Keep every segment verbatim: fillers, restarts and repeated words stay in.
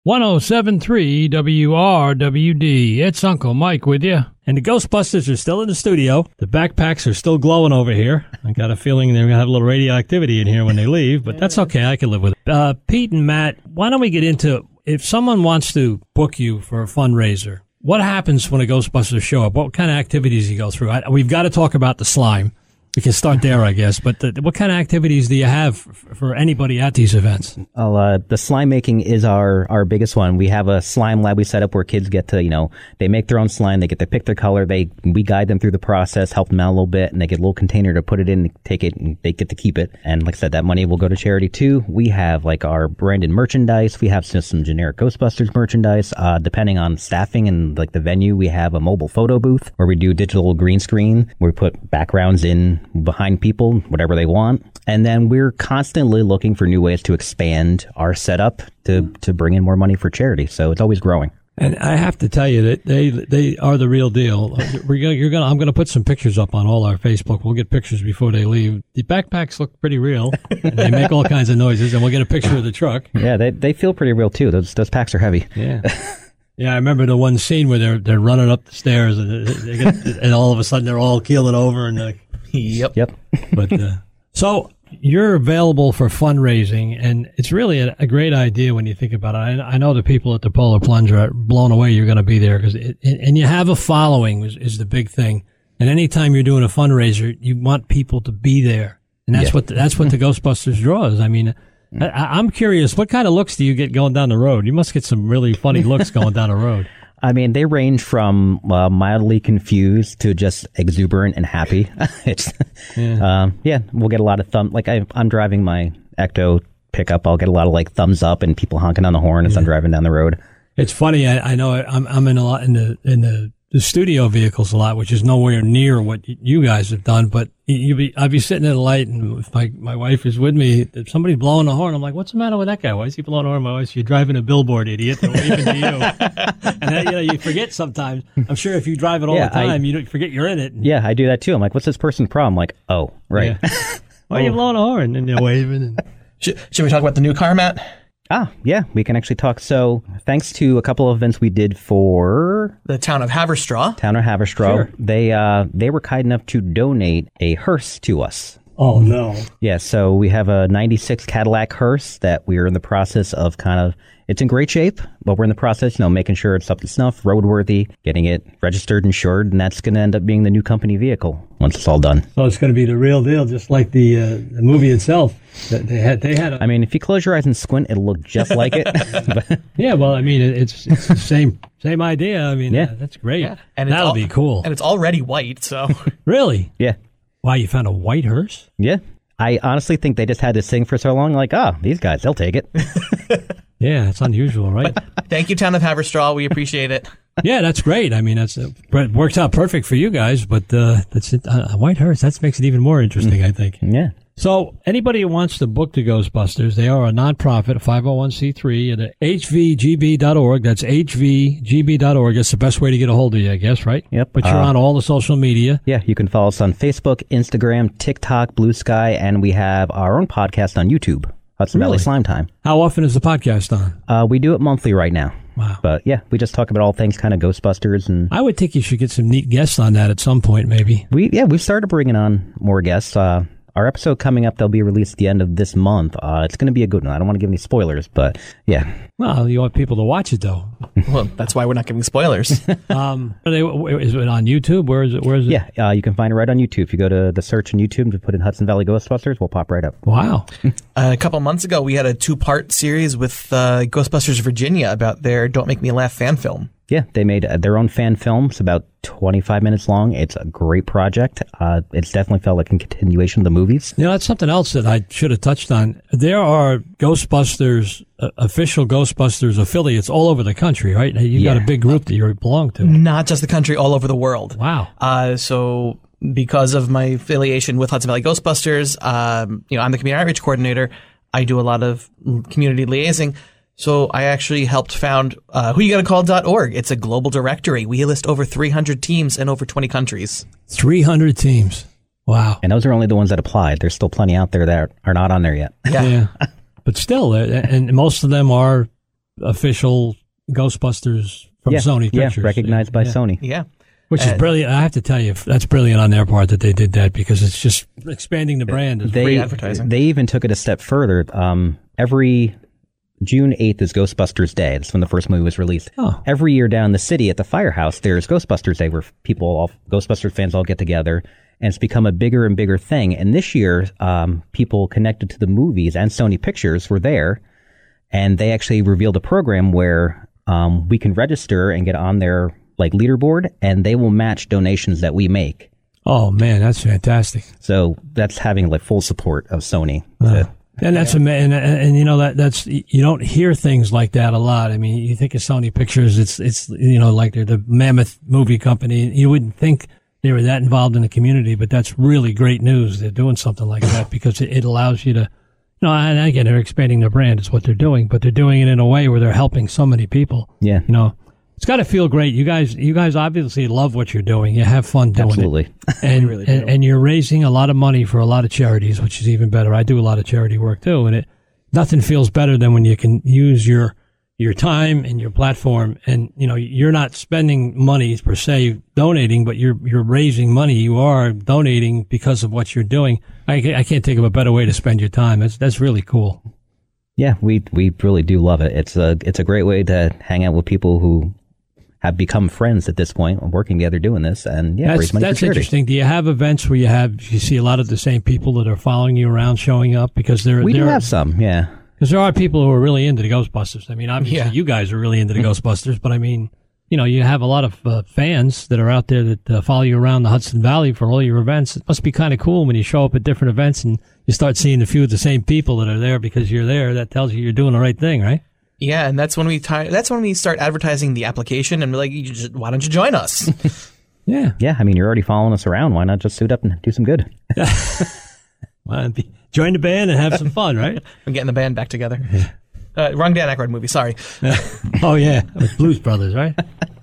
one oh seven point three W R W D. It's Uncle Mike with you. And the Ghostbusters are still in the studio. The backpacks are still glowing over here. I got a feeling they're going to have a little radioactivity in here when they leave, but that's okay. I can live with it. Uh, Pete and Matt, why don't we get into, if someone wants to book you for a fundraiser, what happens when the Ghostbusters show up? What kind of activities do you go through? I, we've got to talk about the slime. We can start there, I guess. But the, what kind of activities do you have for, for anybody at these events? Well, uh, the slime making is our, our biggest one. We have a slime lab we set up where kids get to, you know, they make their own slime. They get to pick their color. They we guide them through the process, help them out a little bit, and they get a little container to put it in, take it, and they get to keep it. And like I said, that money will go to charity too. We have like our branded merchandise. We have just some generic Ghostbusters merchandise. Uh, depending on staffing and like the venue, we have a mobile photo booth where we do digital green screen where we put backgrounds in behind people, whatever they want. And then we're constantly looking for new ways to expand our setup to, to bring in more money for charity. So it's always growing. And I have to tell you that they they are the real deal. We're gonna, you're gonna, I'm going to put some pictures up on all our Facebook. We'll get pictures before they leave. The backpacks look pretty real. And they make all kinds of noises, and we'll get a picture of the truck. Yeah, they they feel pretty real too. Those those packs are heavy. Yeah. Yeah, I remember the one scene where they're they're running up the stairs, and they get, and all of a sudden they're all keeling over, and they're like, Yep. Yep. But uh, so you're available for fundraising, and it's really a, a great idea when you think about it. I, I know the people at the Polar Plunge are blown away you're going to be there, because and you have a following is, is the big thing. And anytime you're doing a fundraiser, you want people to be there, and that's yeah. what the, that's what the Ghostbusters draws. I mean, I, I'm curious, what kind of looks do you get going down the road? You must get some really funny looks going down the road. I mean, they range from uh, mildly confused to just exuberant and happy. it's, yeah. Um, yeah, we'll get a lot of thumb. Like I, I'm driving my Ecto pickup, I'll get a lot of like thumbs up and people honking on the horn as yeah. I'm driving down the road. It's funny. I, I know I'm I'm in a lot in the in the, the studio vehicles a lot, which is nowhere near what you guys have done. But you be I'd be sitting at a light, and if my my wife is with me, if somebody's blowing the horn, I'm like, "What's the matter with that guy? Why is he blowing the horn?" My wife's, "You're driving a billboard, idiot. They're waving to you." And then, you know, you forget sometimes. I'm sure if you drive it all yeah, the time, I, you don't forget you're in it. Yeah, I do that too. I'm like, "What's this person's problem?" I'm like, "Oh, right." Yeah. Why are you blowing a horn? And they're waving. And should, should we talk about the new car, Matt? Ah, yeah, we can actually talk. So thanks to a couple of events we did for the town of Haverstraw. Town of Haverstraw. Sure. They uh they were kind enough to donate a hearse to us. Oh, no. Yeah, so we have a ninety-six Cadillac hearse that we're in the process of kind of, it's in great shape, but we're in the process, you know, making sure it's up to snuff, roadworthy, getting it registered, insured, and that's going to end up being the new company vehicle once it's all done. So it's going to be the real deal, just like the uh, the movie itself. They had, they had. A- I mean, if you close your eyes and squint, it'll look just like it. Yeah, well, I mean, it's it's the same same idea. I mean, yeah. uh, that's great. Yeah. And that'll all, be cool. And it's already white, so. Really? Yeah. Wow, you found a white hearse? Yeah. I honestly think they just had this thing for so long, like, oh, these guys, they'll take it. Yeah, it's unusual, right? Thank you, town of Haverstraw. We appreciate it. Yeah, that's great. I mean, that's uh, it works out perfect for you guys, but uh, that's it. Uh, a white hearse, that makes it even more interesting, I think. Yeah. So anybody who wants to book the Ghostbusters, they are a nonprofit, a five oh one c three at H V G B dot org. That's H V G B dot org. That's the best way to get a hold of you, I guess, right? Yep. But you're uh, on all the social media. Yeah, you can follow us on Facebook, Instagram, TikTok, Blue Sky, and we have our own podcast on YouTube, Hudson Really? Valley Slime Time. How often is the podcast on? Uh, we do it monthly right now. Wow. But yeah, we just talk about all things kind of Ghostbusters, and I would think you should get some neat guests on that at some point, maybe. we yeah we've started bringing on more guests. Uh, our episode coming up, they'll be released at the end of this month. Uh, it's going to be a good one. I don't want to give any spoilers, but yeah. Well, you want people to watch it, though. Well, that's why we're not giving spoilers. um, are they, is it on YouTube? Where is it? Where is it? Yeah, uh, you can find it right on YouTube. If you go to the search on YouTube and put in Hudson Valley Ghostbusters, we'll pop right up. Wow. uh, a couple months ago, we had a two-part series with uh, Ghostbusters Virginia about their Don't Make Me Laugh fan film. Yeah, they made uh, their own fan film. It's about twenty-five minutes long. It's a great project. Uh, it's definitely felt like a continuation of the movies. You know, that's something else that I should have touched on. There are Ghostbusters, uh, official Ghostbusters affiliates all over the country, right? You Yeah. got a big group that you belong to. Not just the country, all over the world. Wow. Uh, so because of my affiliation with Hudson Valley Ghostbusters, um, you know, I'm the community outreach coordinator. I do a lot of community liaising. So I actually helped found uh, who you gotta call dot org. It's a global directory. We list over three hundred teams in over twenty countries. three hundred teams. Wow. And those are only the ones that applied. There's still plenty out there that are not on there yet. Yeah. Yeah. But still, uh, and most of them are official Ghostbusters from yeah, Sony yeah, Pictures. recognized by Yeah. Sony. Yeah. Which is And- brilliant. I have to tell you, that's brilliant on their part that they did that because it's just expanding the brand. They, Free advertising. They even took it a step further. Um, every June eighth is Ghostbusters Day. That's when the first movie was released. Oh. Every year down the city at the firehouse, there's Ghostbusters Day where people, all Ghostbusters fans all get together, and it's become a bigger and bigger thing. And this year, um, people connected to the movies and Sony Pictures were there, and they actually revealed a program where um, we can register and get on their like leaderboard, and they will match donations that we make. Oh man, that's fantastic. So that's having like full support of Sony. Uh, to- and that's amazing. And, and, and you know that that's you don't hear things like that a lot. I mean, you think of Sony Pictures, it's it's you know like they're the mammoth movie company. You wouldn't think they were that involved in the community, but that's really great news. They're doing something like that because it, it allows you to. You know, and again, they're expanding their brand. Is what they're doing, but they're doing it in a way where they're helping so many people. Yeah. You know. It's got to feel great. You guys, you guys obviously love what you're doing. You have fun doing Absolutely. it, and, really do. and and you're raising a lot of money for a lot of charities, which is even better. I do a lot of charity work too, and it nothing feels better than when you can use your your time and your platform, and you know you're not spending money per se donating, but you're you're raising money. You are donating because of what you're doing. I ca- I can't think of a better way to spend your time. That's that's really cool. Yeah, we we really do love it. It's a it's a great way to hang out with people who have become friends at this point, working together doing this, and yeah, That's, raise money that's for charity. interesting. Do you have events where you have you see a lot of the same people that are following you around showing up because there We there do are, have some, yeah. because there are people who are really into the Ghostbusters. I mean, obviously Yeah. you guys are really into the Ghostbusters, but I mean, you know, you have a lot of uh, fans that are out there that uh, follow you around the Hudson Valley for all your events. It must be kind of cool when you show up at different events and you start seeing a few of the same people that are there because you're there. That tells you you're doing the right thing, right? Yeah, and that's when we ti that's when we start advertising the application and we're like, you just, why don't you join us? Yeah. Yeah, I mean, you're already following us around. Why not just suit up and do some good? Well, be- join the band and have some fun, right? I'm getting the band back together. Uh, wrong Dan Aykroyd movie, sorry. Oh yeah, with Blues Brothers, right?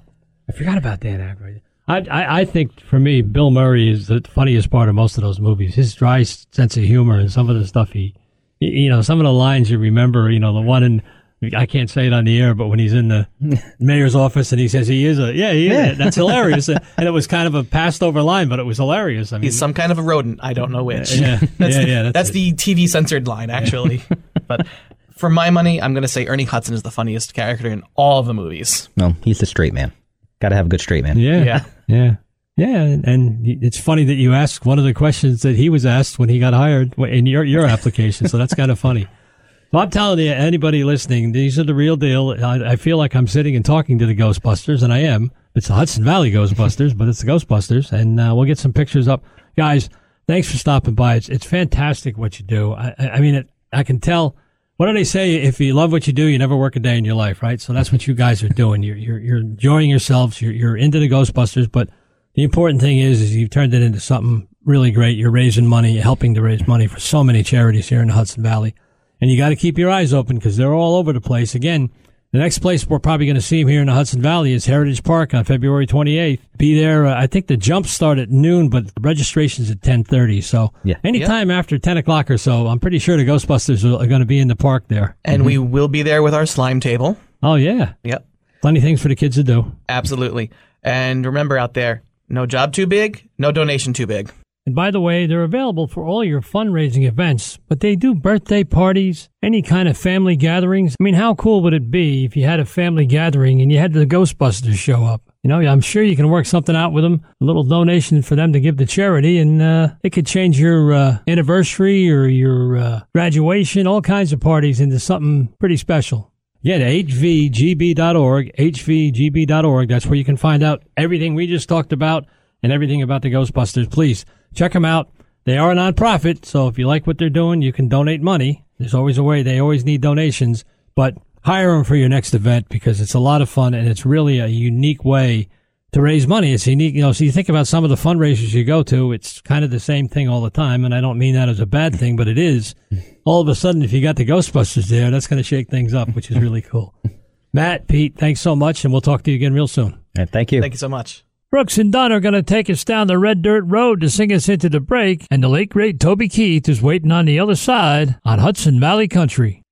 I forgot about Dan Aykroyd. I, I I think for me, Bill Murray is the funniest part of most of those movies. His dry sense of humor and some of the stuff he, you know, some of the lines you remember. You know, the one in I can't say it on the air, but when he's in the mayor's office and he says he is a yeah, he is. Yeah. That's hilarious, and it was kind of a passed over line, but it was hilarious. I mean, He's some kind of a rodent. I don't know which. yeah, that's yeah, the, yeah, That's, that's it. the T V censored line, actually. But for my money, I'm going to say Ernie Hudson is the funniest character in all of the movies. No, he's the straight man. Got to have a good straight man. yeah, Yeah. yeah. Yeah, and, and it's funny that you asked one of the questions that he was asked when he got hired in your your application. So that's kind of funny. Well, I'm telling you, anybody listening, these are the real deal. I, I feel like I'm sitting and talking to the Ghostbusters, and I am. It's the Hudson Valley Ghostbusters, but it's the Ghostbusters, and uh, we'll get some pictures up. Guys, thanks for stopping by. It's it's fantastic what you do. I, I I mean, it, I can tell. What do they say? If you love what you do, you never work a day in your life, right? So that's what you guys are doing. You're you're, you're enjoying yourselves. You're you're into the Ghostbusters, but the important thing is, is you've turned it into something really great. You're raising money, helping to raise money for so many charities here in the Hudson Valley. And you got to keep your eyes open because they're all over the place. Again, the next place we're probably going to see them here in the Hudson Valley is Heritage Park on February twenty-eighth. Be there. Uh, I think the jumps start at noon, but the registration's at ten thirty. So Yeah. anytime after ten o'clock or so, I'm pretty sure the Ghostbusters are, are going to be in the park there. And we will be there with our slime table. Oh, yeah. Yep, Plenty of things for the kids to do. absolutely. And remember out there, no job too big, no donation too big. And by the way, they're available for all your fundraising events, but they do birthday parties, any kind of family gatherings. I mean, how cool would it be if you had a family gathering and you had the Ghostbusters show up? You know, I'm sure you can work something out with them, a little donation for them to give to charity, and uh, it could change your uh, anniversary or your uh, graduation, all kinds of parties into something pretty special. Yeah, to H V G B dot org, H V G B dot org. That's where you can find out everything we just talked about and everything about the Ghostbusters. Please check them out. They are a nonprofit, so if you like what they're doing, you can donate money. There's always a way. They always need donations, but hire them for your next event because it's a lot of fun and it's really a unique way to raise money. It's unique, you know, so you think about some of the fundraisers you go to, it's kind of the same thing all the time, and I don't mean that as a bad thing, but it is. All of a sudden, if you got the Ghostbusters there, that's going to shake things up, which is really cool. Matt, Pete, thanks so much, and we'll talk to you again real soon. All right, thank you. Thank you so much. Brooks and Dunn are going to take us down the red dirt road to sing us into the break, and the late great Toby Keith is waiting on the other side on Hudson Valley Country.